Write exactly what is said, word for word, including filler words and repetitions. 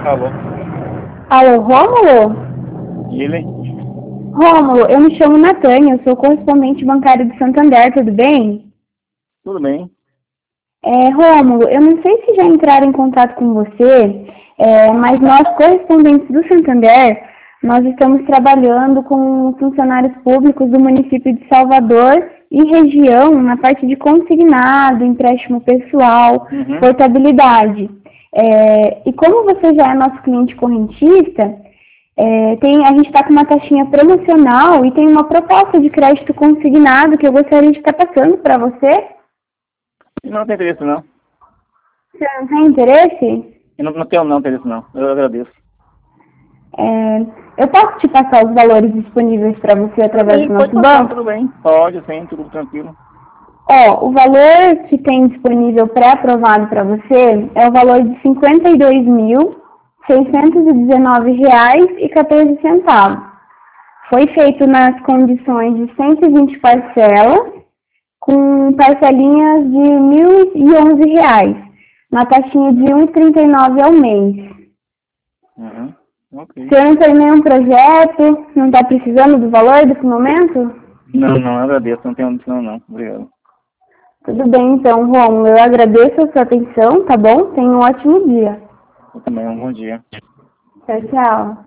Alô? Alô, Rômulo? Ele? Rômulo, eu me chamo Natânia, eu sou correspondente bancário do Santander, tudo bem? Tudo bem? É, Rômulo, eu não sei se já entraram em contato com você, é, mas nós, correspondentes do Santander, nós estamos trabalhando com funcionários públicos do município de Salvador e região na parte de consignado, empréstimo pessoal, Uhum. portabilidade. É, e como você já é nosso cliente correntista, é, tem, a gente está com uma taxinha promocional e tem uma proposta de crédito consignado que eu gostaria de estar passando para você. Não tem interesse, não. Você não tem interesse? Eu não, não tenho não interesse, não. Eu agradeço. É, eu posso te passar os valores disponíveis para você através Sim, do pode nosso passar, banco? tudo bem. Pode, sim, tudo tranquilo. Ó, o valor que tem disponível pré-aprovado para você é o valor de cinquenta e dois mil, seiscentos e dezenove reais e quatorze centavos. Foi feito nas condições de cento e vinte parcelas, com parcelinhas de mil e onze reais, na taxinha de um e trinta e nove ao mês. Uhum. Ok. Você não tem nenhum projeto, não está precisando do valor desse momento? Não, não, eu agradeço. Não tenho não, não. Obrigado. Tudo bem, então, Romulo, eu agradeço a sua atenção, tá bom? Tenha um ótimo dia. Eu também, um bom dia. Tchau, tchau.